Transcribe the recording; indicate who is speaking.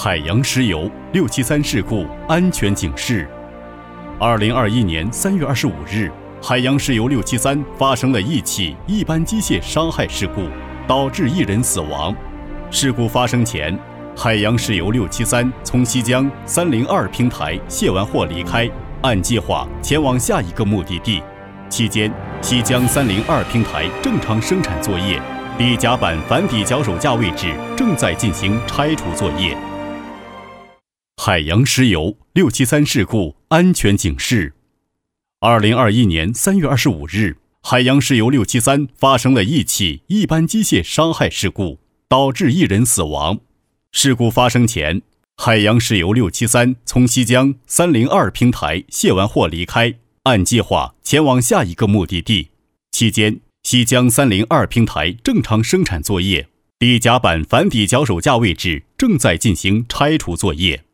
Speaker 1: 海洋石油673事故安全警示。2021年3月25日，海洋石油673发生了一起一般机械伤害事故，导致1人死亡。事故发生前，海洋石油673从西江302平台卸完货离开，按计划前往下一个目的地。期间，西江302平台正常生产作业，底甲板反底脚手架位置正在进行拆除作业。海洋石油673事故安全警示。2021年3月25日，海洋石油673发生了一起一般机械伤害事故，导致1人死亡。事故发生前，海洋石油673从西江302平台卸完货离开，按计划前往下一个目的地。期间，西江302平台正常生产作业，底甲板反底脚手架位置正在进行拆除作业。